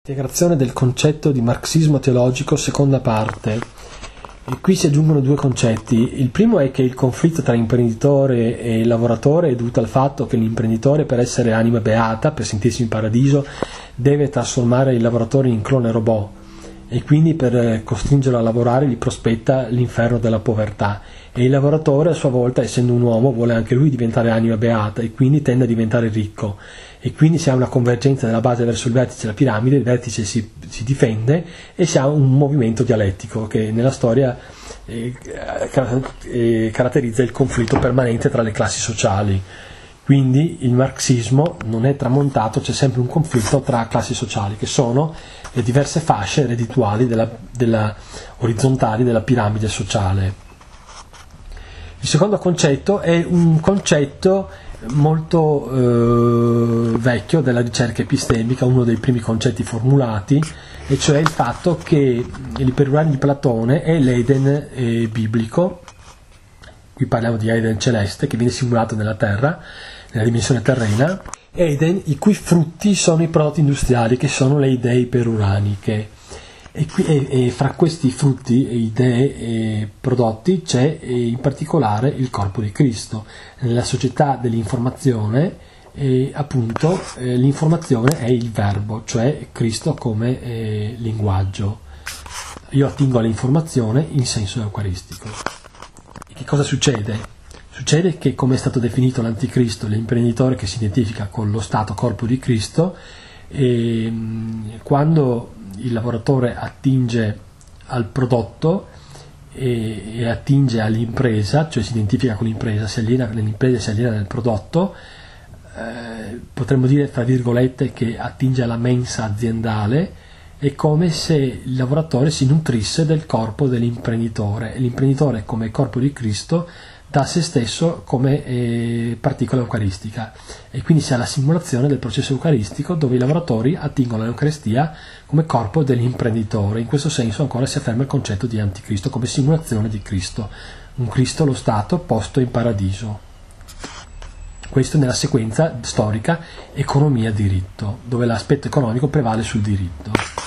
Integrazione del concetto di marxismo teologico, seconda parte. E qui si aggiungono due concetti. Il primo è che il conflitto tra imprenditore e lavoratore è dovuto al fatto che l'imprenditore, per essere anima beata, per sentirsi in paradiso, deve trasformare il lavoratore in clone robot, e quindi per costringerlo a lavorare gli prospetta l'inferno della povertà, e il lavoratore a sua volta, essendo un uomo, vuole anche lui diventare anima beata e quindi tende a diventare ricco, e quindi si ha una convergenza della base verso il vertice della piramide, il vertice si difende e si ha un movimento dialettico che nella storia caratterizza il conflitto permanente tra le classi sociali. Quindi il marxismo non è tramontato, c'è sempre un conflitto tra classi sociali, che sono le diverse fasce reddituali orizzontali della piramide sociale. Il secondo concetto è un concetto molto vecchio della ricerca epistemica, uno dei primi concetti formulati, e cioè il fatto che l'iperurano di Platone è l'Eden biblico. Qui parliamo di Eden celeste che viene simulato nella Terra, nella dimensione terrena, Eden i cui frutti sono i prodotti industriali, che sono le idee iperuraniche. E fra questi frutti, idee e prodotti, c'è in particolare il corpo di Cristo. Nella società dell'informazione, appunto, l'informazione è il verbo, cioè Cristo come linguaggio. Io attingo all'informazione in senso eucaristico. E che cosa succede? Succede che, come è stato definito l'anticristo, l'imprenditore che si identifica con lo stato corpo di Cristo, quando il lavoratore attinge al prodotto e attinge all'impresa, cioè si identifica con l'impresa, si allena nell'impresa, si allena nel prodotto, potremmo dire, fra virgolette, che attinge alla mensa aziendale. È come se il lavoratore si nutrisse del corpo dell'imprenditore, e l'imprenditore, come corpo di Cristo, da se stesso come particola eucaristica, e quindi si ha la simulazione del processo eucaristico dove i lavoratori attingono all'Eucaristia come corpo dell'imprenditore. In questo senso ancora si afferma il concetto di anticristo come simulazione di Cristo, un Cristo lo Stato posto in paradiso. Questo nella sequenza storica economia-diritto, dove l'aspetto economico prevale sul diritto.